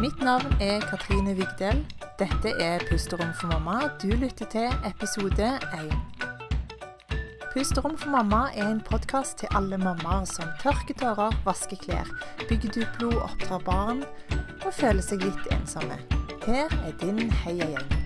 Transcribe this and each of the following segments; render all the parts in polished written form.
Mitt navn er Katrine Vigdel. Dette er Pusterom for mamma. Du lytter til episode 1. Pusterom for mamma er en podcast til alle mammaer som tørker tårer, vasker klær, bygger duplo, oppdrar barn og føler seg litt ensomme. Her er din heiagjeng.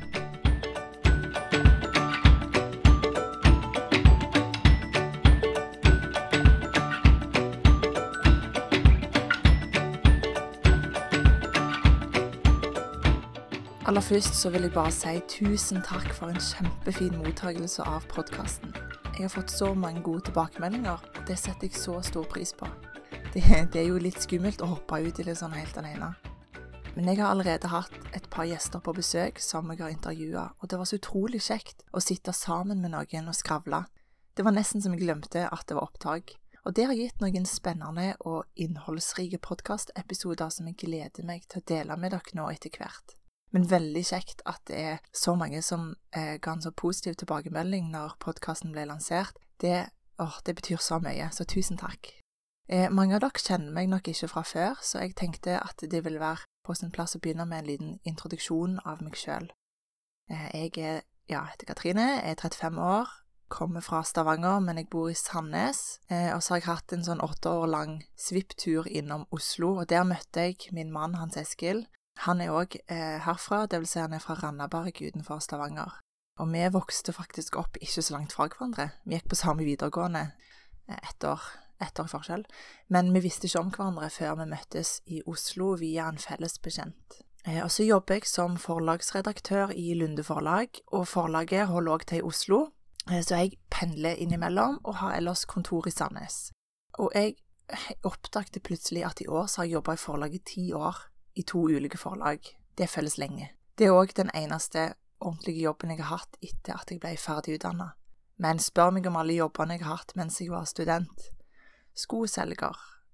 Aller først så vil jeg bare si tusen takk for en kjempefin mottagelse av podcasten. Jeg har fått så mange gode tilbakemeldinger, og det setter jeg så stor pris på. Det er jo litt skummelt å hoppe ut i det sånn helt alene. Men jeg har allerede hatt et par gjester på besøk som jeg har intervjuet, og det var så utrolig kjekt å sitte sammen med noen og skravle. Det var nesten som jeg glemte at det var opptak. Og det har gitt noen spennende og innholdsrike podcast-episoder som jeg gleder meg til å dele med dere nå etter hvert. Men veldig kjekt at det er så mange som ga en så positiv tilbakemelding når podcasten ble lansert. Det betyr så mye, så tusen takk. Mange av dere kjenner meg nok ikke fra før, så jeg tenkte at det ville være på sin plass å begynne med en liten introduksjon av meg selv. Jeg heter Katrine, jeg er 35 år, kommer fra Stavanger, men jeg bor i Sandnes. Og så har jeg hatt en sånn 8 år lang svipptur innom Oslo, og der møtte jeg min mann Hans Eskil. Han er også herfra, det vil si han er fra Randaberg utenfor Stavanger. Og vi vokste faktisk opp ikke så langt fra hverandre. Vi gikk på samme videregående, ett år forskjell. Men vi visste ikke om hverandre før vi møttes i Oslo via en felles bekjent. Og så jobber jeg som forlagsredaktør i Lunde Forlag, og forlaget holder også til i Oslo. Så jeg pendler innimellom og har ellers kontor i Sandnes. Og jeg oppdaget plutselig at i år så har jeg jobbet i forlaget 10 år. I 2 ulike forlag. Det føles lenge. Det er også den eneste ordentlige jobben jeg har hatt etter at jeg ble ferdig utdannet. Men spør meg om alle jobbene jeg har hatt mens jeg var student. Skoselger,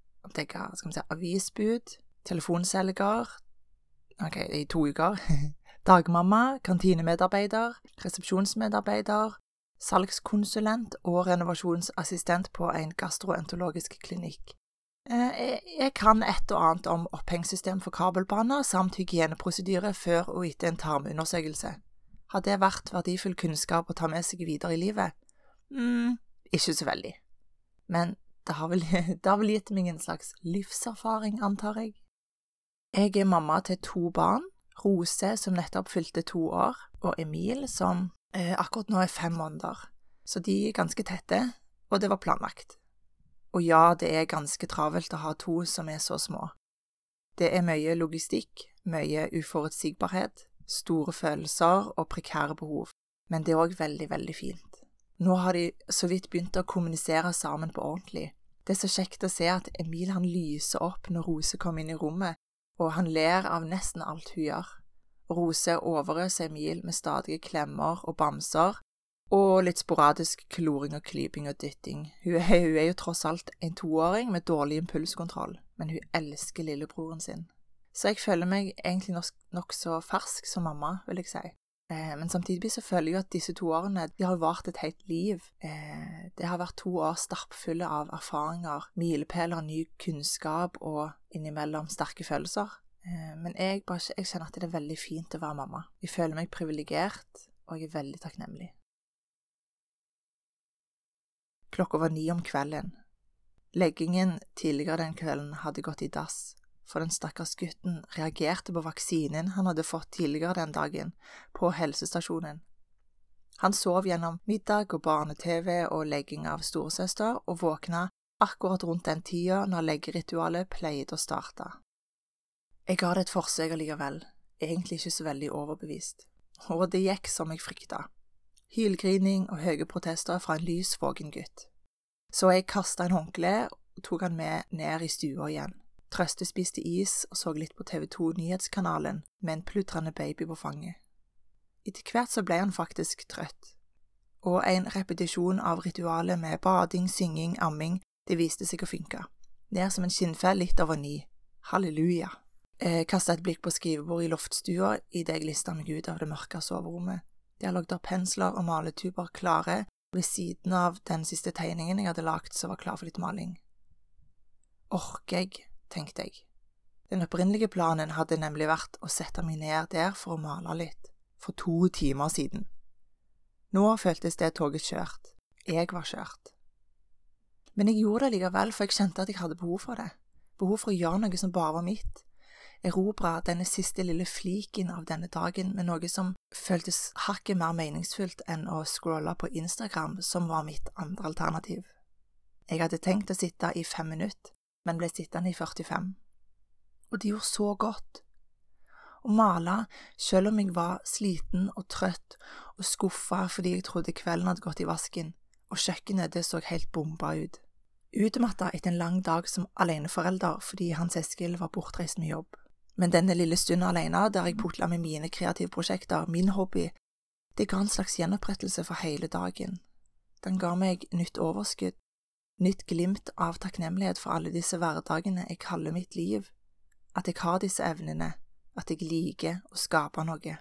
avisbud, telefonselger, i 2 uker, dagmamma, kantinemedarbeider, resepsjonsmedarbeider, salgskonsulent og renovasjonsassistent på en gastroenterologisk klinikk. Jeg kan et og annet om opphengsystem for kabelbaner samt hygieneprosedyre før og etter en tarmundersøkelse. Har det vært verdifull kunnskap å ta med seg videre i livet? Ikke så veldig. Men det har vel gitt meg en slags livserfaring, antar jeg. Jeg er mamma til 2 barn, Rose som nettopp fylte 2 år, og Emil som akkurat nå er 5 måneder. Så de er ganske tette, og det var planlagt. Og ja, det er ganske travelt å ha 2 som er så små. Det er mye logistikk, mye uforutsigbarhet, store følelser og prekære behov. Men det er også veldig, veldig fint. Nå har de så vidt begynt å kommunisere sammen på ordentlig. Det er så kjekt å se at Emil han lyser opp når Rose kommer inn i rommet, og han ler av nesten alt hun gjør. Rose overøser Emil med stadige klemmer og bamser, og litt sporadisk kloring og klyping og dytting. Hun er jo tross alt en 2-åring med dårlig impulskontroll, men hun elsker lillebroren sin. Så jeg føler meg egentlig nok så fersk som mamma, vil jeg si. Men samtidig så føler jeg at disse 2 årene, de har vart et helt liv. Det har vært 2 år stappfulle av erfaringer, milepæler, ny kunnskap og innimellom sterke følelser. Men jeg kjenner at det er veldig fint å være mamma. Jeg føler meg privilegert, og jeg er veldig takknemlig. Klokka var 9 om kvelden. Leggingen tidligere den kvelden hadde gått i dass, for den stakkars gutten reagerte på vaksinen han hadde fått tidligere den dagen på helsestasjonen. Han sov gjennom middag og barne-TV og legging av storesøster og våkna akkurat rundt den tida når leggeritualet pleide å starte. Jeg ga det et forsøk allikevel, egentlig ikke så veldig overbevist, og det gikk som jeg frykta. Hylgrining og høye protester fra en lys vågen gutt. Så jeg kastet en håndkle og tok han med ned i stua igjen. Trøstespiste is og så litt på TV2 nyhetskanalen med en pludrende baby på fanget. Etter hvert så ble han faktisk trøtt. Og en repetisjon av ritualet med bading, synging, amming, det viste seg å funke. Det er som en skinnfell litt over 9. Halleluja. Jeg kastet et blikk på skrivebordet i loftstua i det jeg listet meg ut av det mørke soverommet. De har lagt av pensler og maletuber klare, ved siden av den siste tegningen jeg hadde lagt, så var klar for litt maling. Orker jeg, tenkte jeg. Den opprinnelige planen hadde nemlig vært å sette meg ned der for å male litt, for 2 timer siden. Nå føltes det toget kjørt. Jeg var kjørt. Men jeg gjorde det likevel, for jeg kjente at jeg hadde behov for det. Behov for å gjøre noe som bare var mitt. Erobre denne siste lille fliken av denne dagen med noe som føltes hakket mer meningsfullt enn å scrolle på Instagram, som var mitt andre alternativ. Jeg hadde tenkt å sitte i 5 minutter, men ble sittende i 45. Og det gjorde så godt. Å male, selv om jeg var sliten og trøtt og skuffet fordi jeg trodde kvelden hadde gått i vasken, og kjøkkenet det så helt bomba ut. Utmattet etter en lang dag som aleneforelder fordi Hans Eskil var bortreist med jobb. Men denne lille stunden alene, der jeg putlet med mine kreative prosjekter, min hobby, det ga en slags gjenopprettelse for hele dagen. Den ga meg nytt overskudd, nytt glimt av takknemlighet for alle disse hverdagene jeg kaller mitt liv, at jeg har disse evnene, at jeg liker å skape noe.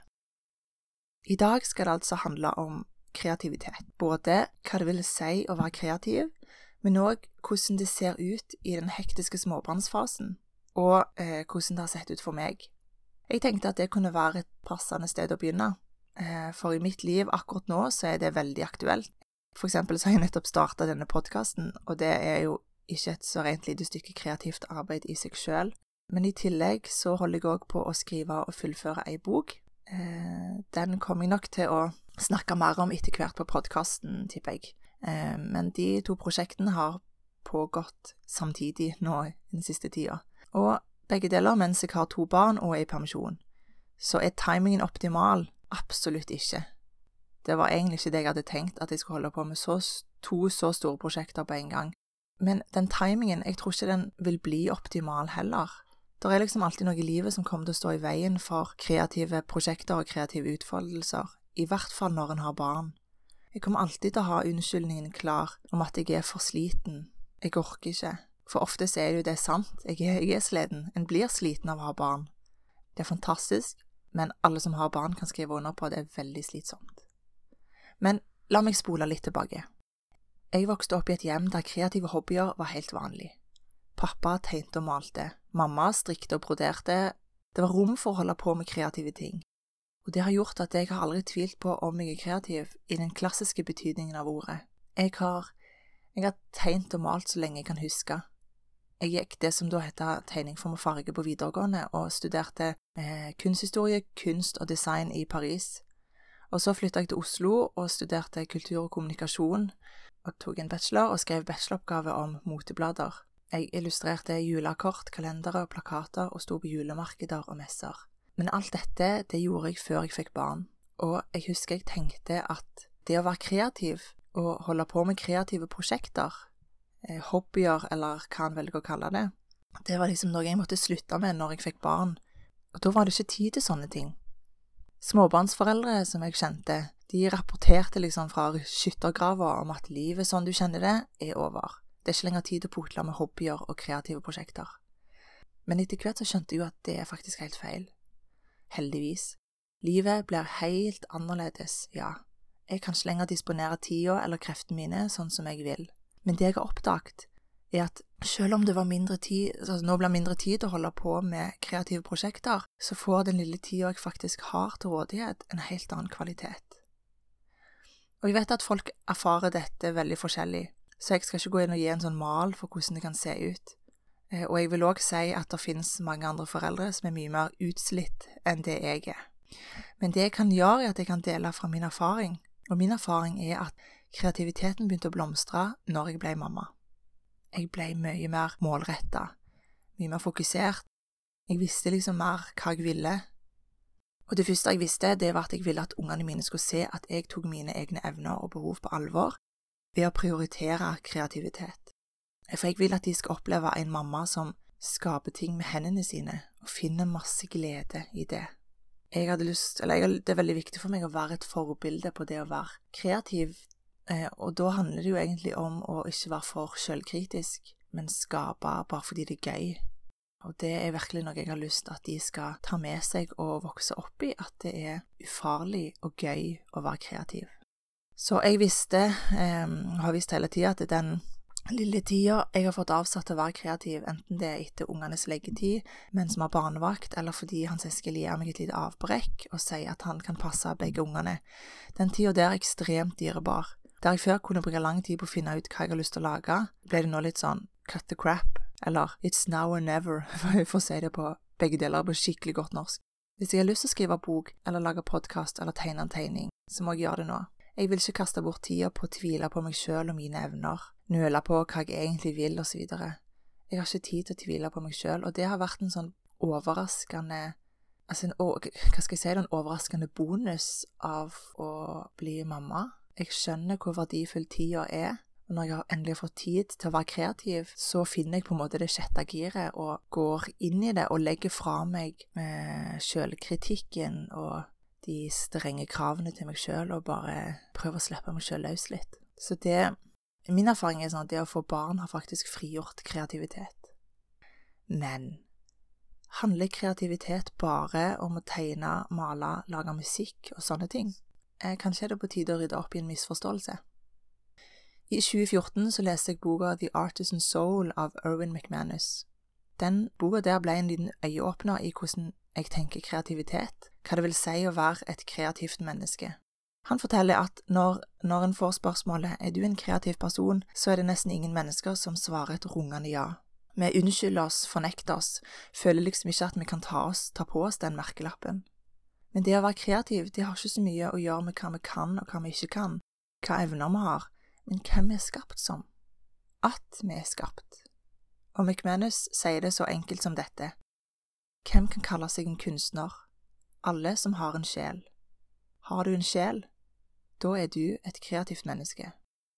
I dag skal det altså handle om kreativitet, både hva det vil si å være kreativ, men også hvordan det ser ut i den hektiske småbarnsfasen, og hvordan det har sett ut for meg. Jeg tenkte at det kunne være et passende sted å begynne, for i mitt liv akkurat nå så er det veldig aktuelt. For eksempel så har jeg nettopp startet denne podcasten, og det er jo ikke et så rent lite stykke kreativt arbeid i seg selv. Men i tillegg så holder jeg også på å skrive og fullføre en bok. Den kommer jeg nok til å snakke mer om etter hvert på podcasten, tipper jeg. Men de 2 prosjektene har pågått samtidig nå i den siste tida. Og begge deler mens jeg har 2 barn og er i permisjon. Så er timingen optimal? Absolutt ikke. Det var egentlig ikke det jeg hadde tenkt, at jeg skulle holde på med 2 så store prosjekter på en gang. Men den timingen, jeg tror ikke den vil bli optimal heller. Det er liksom alltid noe i livet som kommer til å stå i veien for kreative prosjekter og kreative utfoldelser, i hvert fall når en har barn. Jeg kommer alltid til å ha unnskyldningen klar om at jeg er for sliten. Jeg orker ikke. For ofte så er det jo det sant. Jeg er sliten. En blir sliten av å ha barn. Det er fantastisk, men alle som har barn kan skrive under på at det er veldig slitsomt. Men la meg spole litt tilbake. Jeg vokste opp i et hjem der kreative hobbyer var helt vanlig. Pappa tegnte og malte. Mamma strikte og broderte. Det var rom for å holde på med kreative ting. Og det har gjort at jeg har aldri tvilt på om jeg er kreativ i den klassiske betydningen av ordet. Jeg har tegnet og malt så lenge jeg kan huske. Jeg gikk det som da heter tegning, form og farge på videregående, og studerte kunsthistorie, kunst og design i Paris. Og så flyttet jeg til Oslo og studerte kultur og kommunikasjon, og tok en bachelor og skrev bacheloroppgave om moteblader. Jeg illustrerte julekort, kalendere og plakater og sto på julemarkeder og messer. Men alt dette, det gjorde jeg før jeg fikk barn. Og jeg husker jeg tenkte at det å være kreativ og holde på med kreative prosjekter, hobbyer eller hva han velger å kalle det, det var liksom noe jeg måtte slutte med når jeg fikk barn. Og da var det ikke tid til sånne ting. Småbarnsforeldre som jeg kjente, de rapporterte liksom fra skyttergraver om at livet sånn du kjenner det, er over. Det er ikke lenger tid til å putle med hobbyer og kreative prosjekter. Men etter hvert så skjønte jeg jo at det er faktisk helt feil. Heldigvis. Livet blir helt annerledes, ja. Jeg kan ikke lenger disponere tida eller kreftene mine sånn som jeg vil. Men det jeg har oppdaget, er at selv om det var mindre tid, altså nå blir mindre tid til å holde på med kreative prosjekter, så får den lille tida jeg faktisk har til rådighet en helt annen kvalitet. Og jeg vet at folk erfarer dette veldig forskjellig, så jeg skal ikke gå inn og gi en sånn mal for hvordan det kan se ut. Og jeg vil også si at det finnes mange andre foreldre som er mye mer utslitt enn det jeg er. Men det jeg kan gjøre er at jeg kan dele fra min erfaring, og min erfaring er at kreativiteten begynte å blomstre når jeg ble mamma. Jeg ble mye mer målrettet, mye mer fokusert. Jeg visste liksom mer hva jeg ville. Og det første jeg visste, det var at jeg ville at ungene mine skulle se at jeg tok mine egne evner og behov på alvor ved å prioritere kreativitet. For jeg vil at de skal oppleve en mamma som skaper ting med hendene sine og finner masse glede i det. Det er veldig viktig for meg å være et forbilde på det å være kreativ. Og da handler det jo egentlig om å ikke være for selvkritisk, men skape bare fordi det er gøy. Og det er virkelig noe jeg har lyst til at de skal ta med seg og vokse opp i, at det er ufarlig og gøy å være kreativ. Så jeg visste, har visst hele tiden, at den lille tida jeg har fått avsatt til å være kreativ, enten det etter ungenes leggetid, mens vi har barnevakt, eller fordi Hans Eskil gir meg et lite avbrekk og sier at han kan passe begge ungene. Den tida der er ekstremt dyrebar. Der jeg før kunne bruke lang tid på å finne ut hva jeg har lyst til å lage, ble det nå litt sånn cut the crap, eller it's now or never, for å si det på begge deler på skikkelig godt norsk. Hvis jeg har lyst til å skrive bok, eller lage podcast, eller tegne en tegning, så må jeg gjøre det nå. Jeg vil ikke kaste bort tida på å tvile på meg selv og mine evner, nøle på hva jeg egentlig vil, og så videre. Jeg har ikke tid til å tvile på meg selv, og det har vært en sånn overraskende, en overraskende bonus av å bli mamma. Jeg skjønner hvor verdifull tida er, og når jeg endelig har fått tid til å være kreativ, så finner jeg på en måte det sjette giret, og går inn i det, og legger fra meg selvkritikken, og de strenge kravene til meg selv, og bare prøver å slippe meg selv løs litt. Så min erfaring er sånn at det å få barn har faktisk frigjort kreativitet. Men handler kreativitet bare om å tegne, male, lage musikk og sånne ting? Kanskje er det på tide å rydde opp i en misforståelse. I 2014 så leste jeg boka The Artisan Soul av Erwin McManus. Den boka der ble en liten øyeåpner i hvordan jeg tenker kreativitet, hva det vil si å være et kreativt menneske. Han forteller at når en får spørsmålet «Er du en kreativ person?», så er det nesten ingen mennesker som svarer et rungende ja. Vi unnskylder oss, fornekter oss, føler liksom ikke at vi kan ta på oss den merkelappen. Men det å være kreativ, det har ikke så mye å gjøre med hva vi kan og hva vi ikke kan, hva evner vi har, men hvem vi er skapt som. At vi er skapt. Og McManus sier det så enkelt som dette. Hvem kan kalle seg en kunstner? Alle som har en sjel. Har du en sjel? Da er du et kreativt menneske.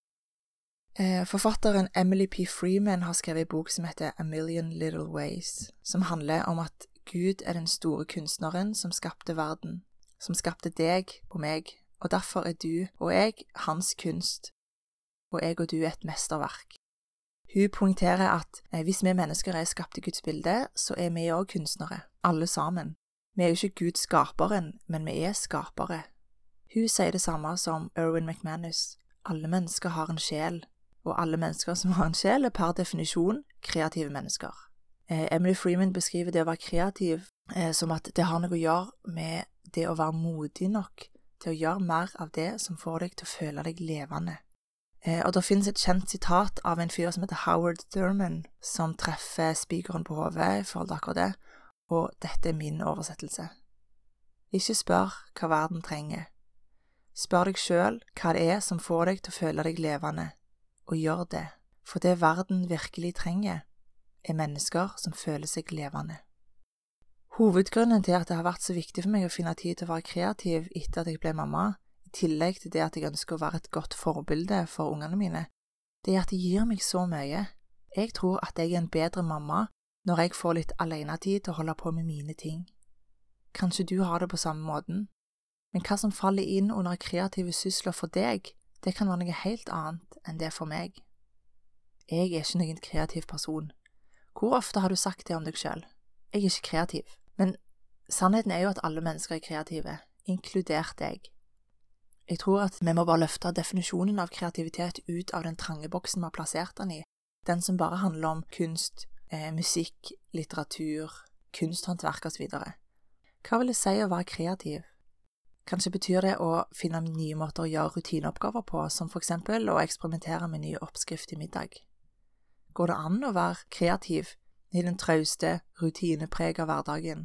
Forfatteren Emily P. Freeman har skrevet en bok som heter A Million Little Ways, som handler om at Gud er den store kunstneren som skapte verden, som skapte deg og meg, og derfor er du og jeg hans kunst, og jeg og du er et mesterverk. Hun poengterer at hvis vi mennesker er skapt i Guds bilde, så er vi også kunstnere, alle sammen. Vi er jo ikke Guds skaperen, men vi er skapere. Hun sier det samme som Erwin McManus. Alle mennesker har en sjel, og alle mennesker som har en sjel er per definisjon kreative mennesker. Emily Freeman beskriver det å være kreativ som at det har noe å gjøre med det å være modig nok til å gjøre mer av det som får deg til å føle deg levende. Og det finnes et kjent sitat av en fyr som heter Howard Thurman, som treffer spikeren på hodet i forhold til akkurat det, og dette er min oversettelse. Ikke spør hva verden trenger. Spør deg selv hva det er som får deg til å føle deg levende, og gjør det, for det verden virkelig trenger, er mennesker som føler seg levende. Hovedgrunnen til at det har vært så viktig for meg å finne tid til å være kreativ etter at jeg ble mamma, i tillegg til det at jeg ønsker å være et godt forbilde for ungene mine, det er at det gir meg så mye. Jeg tror at jeg er en bedre mamma når jeg får litt alenetid til å holde på med mine ting. Kanskje du har det på samme måten, men hva som faller inn under kreative sysler for deg, det kan være noe helt annet enn det for meg. Jeg er ikke noen kreativ person. Hvor ofte har du sagt det om deg selv? Jeg er ikke kreativ. Men sannheten er jo at alle mennesker er kreative, inkludert deg. Jeg tror at vi må bare løfte definisjonen av kreativitet ut av den trange boksen vi har plassert den i, den som bare handler om kunst, musikk, litteratur, kunsthåndverk og så videre. Hva vil det si å være kreativ? Kanskje betyr det å finne nye måter å gjøre rutineoppgaver på, som for eksempel å eksperimentere med nye oppskrift i middag. Går det an å være kreativ i den trauste, rutineprega hverdagen?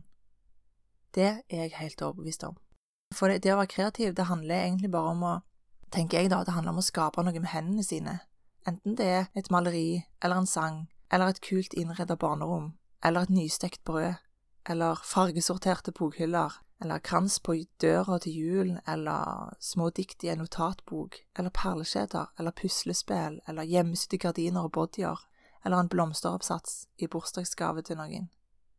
Det er jeg helt overbevist om. For det å være kreativ, det handler egentlig bare om å, tenker jeg da, det handler om å skape noe med hendene sine. Enten det er et maleri, eller en sang, eller et kult innredet barnerom, eller et nystekt brød, eller fargesorterte bokhyller, eller krans på døra til julen, eller små dikt i en notatbok, eller perleskjeder, eller puslespill, eller hjemmesydde gardiner og bodyer, eller en blomsteroppsats i bursdagsgave til noen.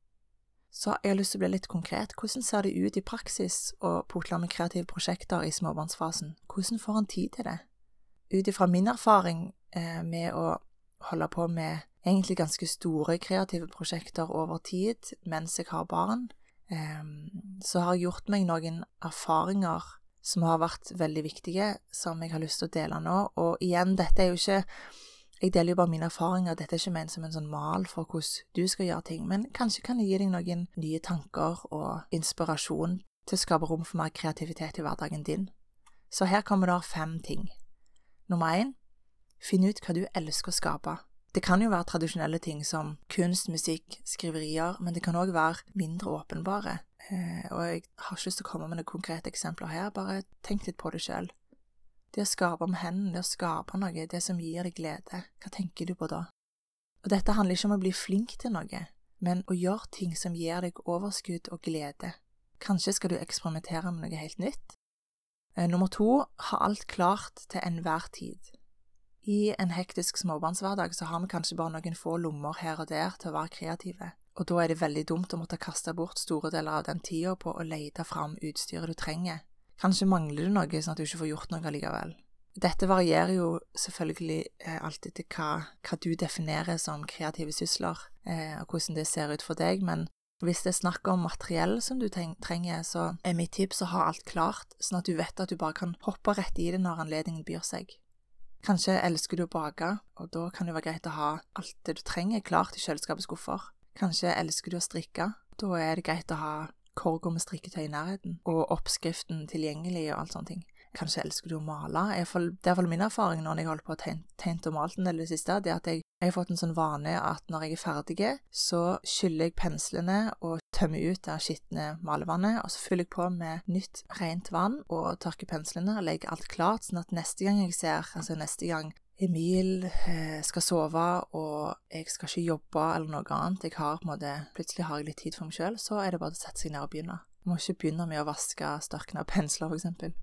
Så jeg har lyst til å bli litt konkret. Hvordan ser det ut i praksis å putle med kreative prosjekter i småbarnsfasen? Hvordan får han tid til det? Ut ifra min erfaring med å holde på med egentlig ganske store kreative prosjekter over tid mens jeg har barn, så har jeg gjort meg noen erfaringer som har vært veldig viktige, som jeg har lyst til å dele nå. Og igjen, dette er jo ikke Jeg deler jo bare mine erfaringer, dette er ikke ment som en sånn mal for hvordan du skal gjøre ting, men kanskje kan det gi deg noen nye tanker og inspirasjon til å skape rom for mer kreativitet i hverdagen din. Så her kommer det 5 ting. Nummer 1, finn ut hva du elsker å skape. Det kan jo være tradisjonelle ting som kunst, musikk, skriverier, men det kan også være mindre åpenbare. Og jeg har ikke lyst til å komme med noen konkrete eksempler her, bare tenk litt på det selv. Det å skape med hendene, det å skape noe, det som gir deg glede, hva tenker du på da? Og dette handler ikke om å bli flink til noe, men å gjøre ting som gir deg overskudd og glede. Kanskje skal du eksperimentere med noe helt nytt? Nummer 2, ha alt klart til enhver tid. I en hektisk småbarnshverdag så har vi kanskje bare noen få lommer her og der til å være kreative, og da er det veldig dumt å måtte kaste bort store deler av den tiden på å lete fram utstyret du trenger. Kanskje mangler du noe sånn at du ikke får gjort noe likevel. Dette varierer jo selvfølgelig alltid til hva du definerer som kreative sysler, og hvordan det ser ut for deg, men hvis det er snakk om materiell som du trenger, så er mitt tips å ha alt klart, sånn at du vet at du bare kan hoppe rett i det når anledningen byr seg. Kanskje elsker du å bake, og da kan det være greit å ha alt det du trenger klart i kjøleskapsskuffer. Kanskje elsker du å strikke, da er det greit å ha korger med strikketøy i nærheten, og oppskriften tilgjengelig og alt sånne ting. Kanskje elsker du å male. Det er i hvert fall min erfaring når jeg holder på å tegne og malt en del det siste, det at jeg har fått en sånn vane at når jeg er ferdig, så skyller jeg penslene og tømmer ut det skitne malevannet, og så fyller jeg på med nytt, rent vann og tørker penslene og legger alt klart, sånn at neste gang Emil skal sove og jeg skal ikke jobbe eller noe annet, plutselig har jeg litt tid for meg selv, så er det bare å sette seg ned og begynne. Jeg må ikke begynne med å vaske størkne pensler for eksempel.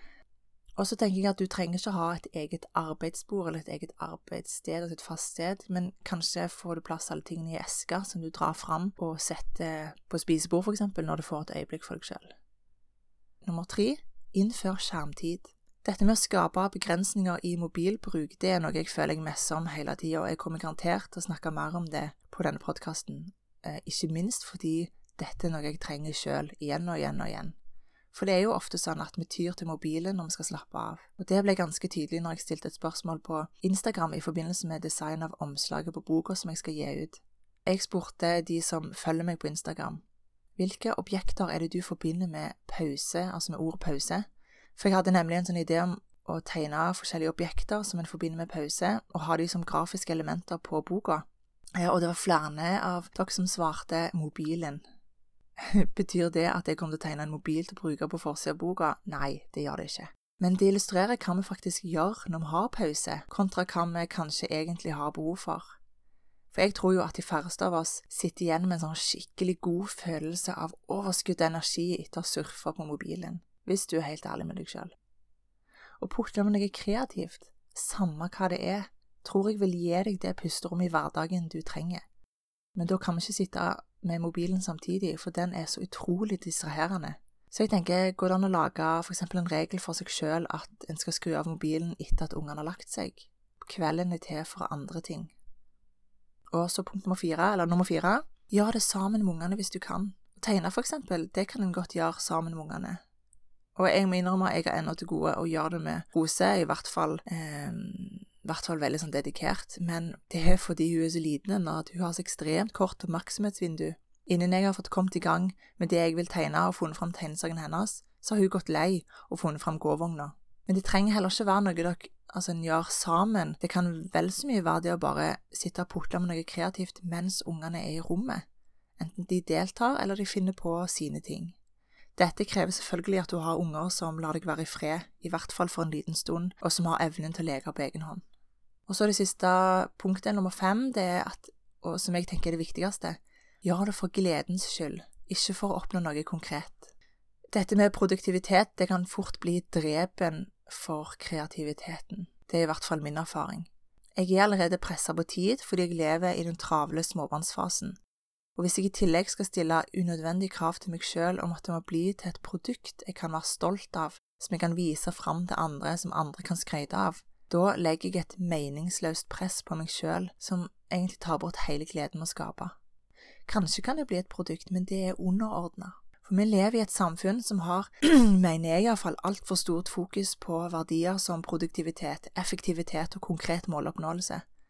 Og så tenker jeg at du trenger ikke ha et eget arbeidsbord eller et eget arbeidssted, altså et fast sted, men kanskje får du plass alle tingene i esker som du drar fram og setter på spisebord for eksempel, når du får et øyeblikk for deg selv. Nummer 3, innfør skjermtid. Dette med å skape begrensninger i mobilbruk, det er noe jeg føler jeg messer om hele tiden, og jeg kommer garantert til å snakke mer om det på denne podcasten. Ikke minst fordi dette er noe jeg trenger selv, igjen og igjen og igjen. For det er jo ofte sånn at vi tyr til mobilen når vi skal slappe av. Og det ble ganske tydelig når jeg stilte et spørsmål på Instagram i forbindelse med design av omslaget på boka som jeg skal gi ut. Jeg spurte de som følger meg på Instagram, hvilke objekter er det du forbinder med pause, altså med ordet pause? For jeg hadde nemlig en sånn idé om å tegne forskjellige objekter som en forbinder med pause, og ha de som grafiske elementer på boka. Og det var flere av dere som svarte mobilen. Betyr det at jeg kommer til å tegne en mobil til å bruke på forsiden av boka? Nei, det gjør det ikke. Men det illustrerer hva vi faktisk gjør når vi har pause, kontra hva vi kanskje egentlig har behov for. For jeg tror jo at de færreste av oss sitter igjen med en sånn skikkelig god følelse av overskudd energi etter å surfe på mobilen, hvis du er helt ærlig med deg selv. Og putte med noe kreativt, samme hva det er, tror jeg vil gi deg det pusterommet i hverdagen du trenger. Men da kan vi ikke sitte med mobilen samtidig, for den er så utrolig distraherende. Så jeg tenker, går det an å lage for eksempel en regel for seg selv at en skal skru av mobilen etter at ungene har lagt seg? Kvelden er til for andre ting. Og så nummer 4, gjør det sammen med ungene hvis du kan. Tegne for eksempel, det kan en godt gjøre sammen med ungene. Og jeg må innrømme at jeg har ennå til gode å gjøre det med Rose, i hvert fall veldig sånn dedikert, men det er fordi hun er så liten at hun har så ekstremt kort oppmerksomhetsvindu. Innen jeg har fått kommet i gang med det jeg vil tegne og funnet frem tegnesaken hennes, så har hun gått lei og funnet frem gåvogna. Men det trenger heller ikke være noe en gjør sammen. Det kan vel så mye være det å bare sitte og putle med noe kreativt mens ungene er i rommet. Enten de deltar eller de finner på sine ting. Dette krever selvfølgelig at du har unger som lar deg være i fred, i hvert fall for en liten stund, og som har evnen til å leke på egen hånd. Og så det siste punktet, nummer 5, det er at, og som jeg tenker er det viktigste, gjør det for gledens skyld, ikke for å oppnå noe konkret. Dette med produktivitet, det kan fort bli drepen for kreativiteten. Det er i hvert fall min erfaring. Jeg er allerede presset på tid fordi jeg lever i den travle småbarnsfasen. Og hvis jeg i tillegg skal stille unødvendig krav til meg selv om at det må bli til et produkt jeg kan være stolt av, som jeg kan vise fram til andre, som andre kan skryte av, da legger jeg et meningsløst press på meg selv som egentlig tar bort hele gleden med å skape. Kanskje kan det bli et produkt, men det er underordnet. For vi lever i et samfunn som har, mener jeg i hvert fall, alt for stort fokus på verdier som produktivitet, effektivitet og konkret måloppnåelse.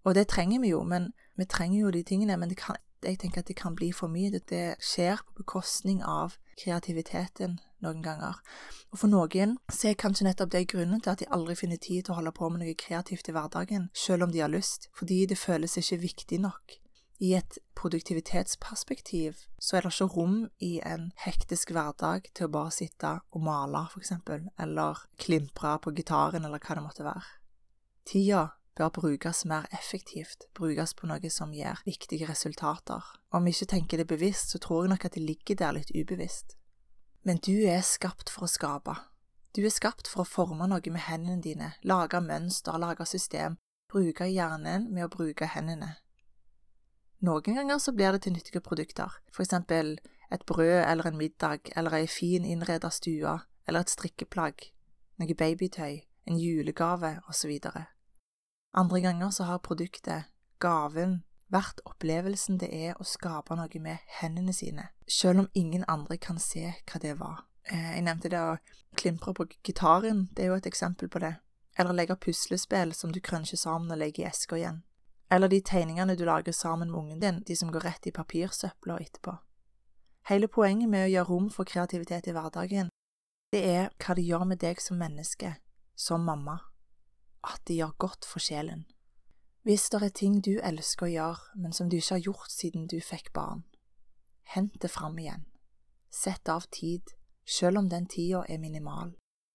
Og det trenger vi jo, men vi trenger jo de tingene, men jeg tenker at det kan bli for mye. Det skjer på bekostning av kreativiteten noen ganger. Og for noen så er kanskje nettopp det grunnen til at de aldri finner tid til å holde på med noe kreativt i hverdagen, selv om de har lyst, fordi det føles ikke viktig nok. I et produktivitetsperspektiv så er det ikke rom i en hektisk hverdag til å bare sitte og male, for eksempel, eller klimpre på gitaren, eller hva det måtte være. Tida bør brukes mer effektivt, brukes på noe som gir viktige resultater. Om vi ikke tenker det bevisst, så tror jeg nok at det ligger der litt ubevisst. Men du er skapt for å skape. Du er skapt for å forme noe med hendene dine, lage mønster, lage system, bruke hjernen med å bruke hendene. Noen ganger så blir det til nyttige produkter, for eksempel et brød eller en middag, eller en fin innredet stue, eller et strikkeplagg, noe babytøy, en julegave, osv. Andre ganger så har produktet, gaven, vært opplevelsen det er å skape noe med hendene sine, selv om ingen andre kan se hva det var. Jeg nevnte det å klimpre på gitaren, det er jo et eksempel på det. Eller legge puslespill som du krøncher sammen og legger i esker igjen. Eller de tegningene du lager sammen med ungen din, de som går rett i papirsøpla etterpå. Hele poenget med å gjøre rom for kreativitet i hverdagen, det er hva det gjør med deg som menneske, som mamma. At det gjør godt for sjelen. Hvis det er ting du elsker å gjøre, men som du ikke har gjort siden du fikk barn, hent det fram igjen. Sett av tid, selv om den tida er minimal.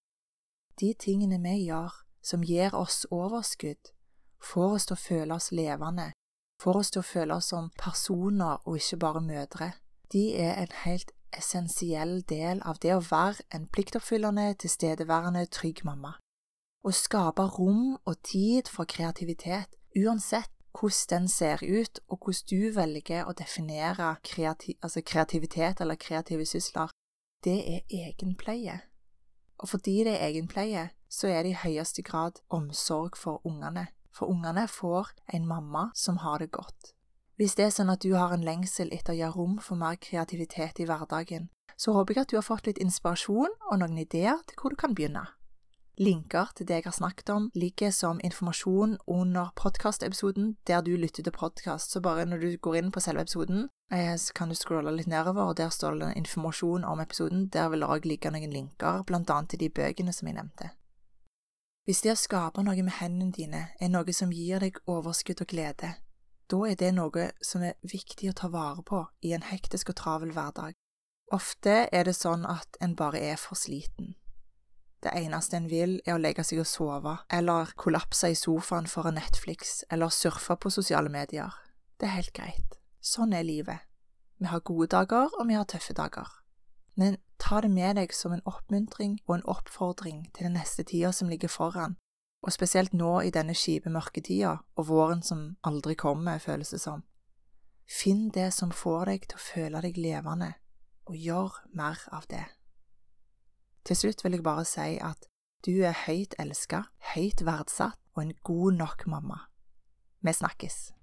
De tingene vi gjør, som gir oss overskudd, får oss til å føle oss levende, får oss til å føle oss som personer og ikke bare mødre. De er en helt essensiell del av det å være en pliktoppfyllende, tilstedeværende, trygg mamma. Å skape rom og tid for kreativitet, uansett hvordan den ser ut, og hvordan du velger å definere kreativitet eller kreative sysler, det er egenpleie. Og fordi det er egenpleie, så er det i høyeste grad omsorg for ungene. For ungene får en mamma som har det godt. Hvis det er sånn at du har en lengsel etter å gjøre rom for mer kreativitet i hverdagen, så håper jeg at du har fått litt inspirasjon og noen ideer til hvor du kan begynne. Linker til det jeg har snakket om ligger som informasjon under podcast-episoden der du lytter til podcast, så bare når du går inn på selve episoden, så kan du scrolle litt nedover, og der står det informasjon om episoden. Der vil det også ligge noen linker, blant annet til de bøkene som jeg nevnte. Hvis det å skape noe med hendene dine er noe som gir deg overskudd og glede, da er det noe som er viktig å ta vare på i en hektisk og travel hverdag. Ofte er det sånn at en bare er for sliten. Det eneste en vil er å legge seg og sove, eller kollapse i sofaen foran Netflix, eller surfe på sosiale medier. Det er helt greit. Sånn er livet. Vi har gode dager, og vi har tøffe dager. Men ta det med deg som en oppmuntring og en oppfordring til den neste tida som ligger foran, og spesielt nå i denne kjipe mørketida og våren som aldri kommer, føles det som. Finn det som får deg til å føle deg levende, og gjør mer av det. Til slutt vil jeg bare si at du er høyt elsket, høyt verdsatt og en god nok mamma. Vi snakkes.